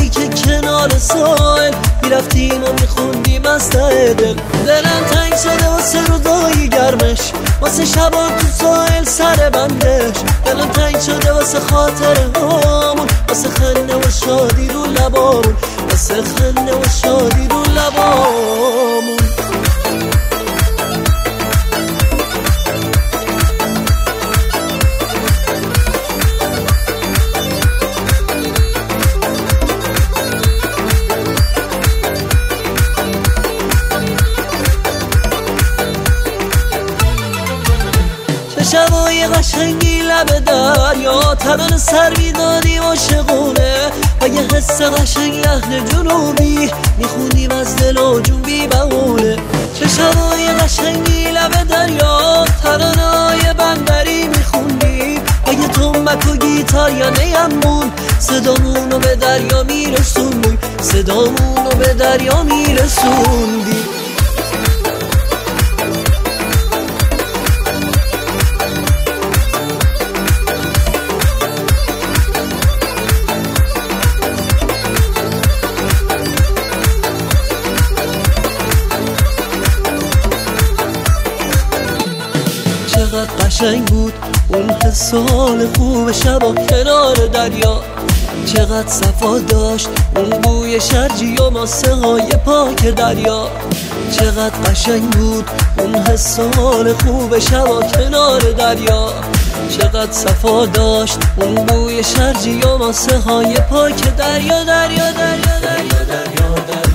شبایی که کنار ساحل میرفتیم و میخوندیم از ته دل. دلم تنگ شده واسه روزای گرمش، واسه شبا تو ساحل سر بندش. دلم تنگ شده واسه خاطره هامون، واسه خنده و شادی رو لبامون، واسه خنده و شادی رو لبامون. شبای قشنگی لب دریا، ترانه سر میدادیم عاشقونه و یه حس قشنگ لحن جنوبی میخونیم از دل و جون بی بهونه. چه شبای قشنگی لب دریا، ترانه های بندری میخوندیم و یه تنبک و گیتار یا نیمون صدامونو به دریا میرسوندیم، صدامونو به دریا میرسوندیم. چقدر قشنگ بود اون حسال خوب شبا کنار دریا، چقدر صفا داشت اون بوی شرجی و ماسه های پاک دریا. چقدر قشنگ بود اون حسال خوب شبا کنار دریا، چقدر صفا داشت اون بوی شرجی و ماسه های پاک دریا. دریا دریا دریا دریا دریا